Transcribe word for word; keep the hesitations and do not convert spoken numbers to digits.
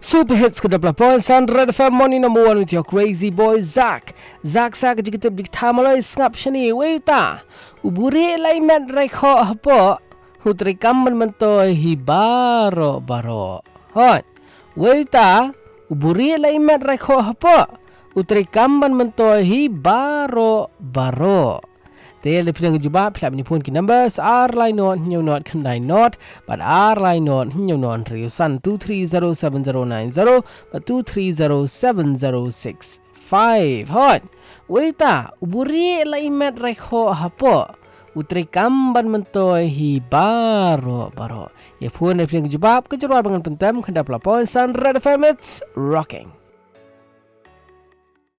Super hits ke dua puluh Sun Red F M morning number one with your crazy boy Zach. Zach Zach jika kita beritamalai sengap sini. Weta, uburi lai met rekho apa? Hutri kamban mentoi hibaro baro. Hon, weta, uburi lai met rekho apa? Hutri kamban mentoi hibaro baro. They live in Juba, Plabni Punky numbers, R line not, new not, can I not, but R line not, new non, Rio Sun two three zero seven zero nine zero, but two three zero seven zero six five. Hot, waita, uburi laimet rekho hapo, utri kamban mentoi hi baro baro. Ye pun live in Juba, kejuruan dengan pentem, kendap lapon, Sun Red F M, it's rocking.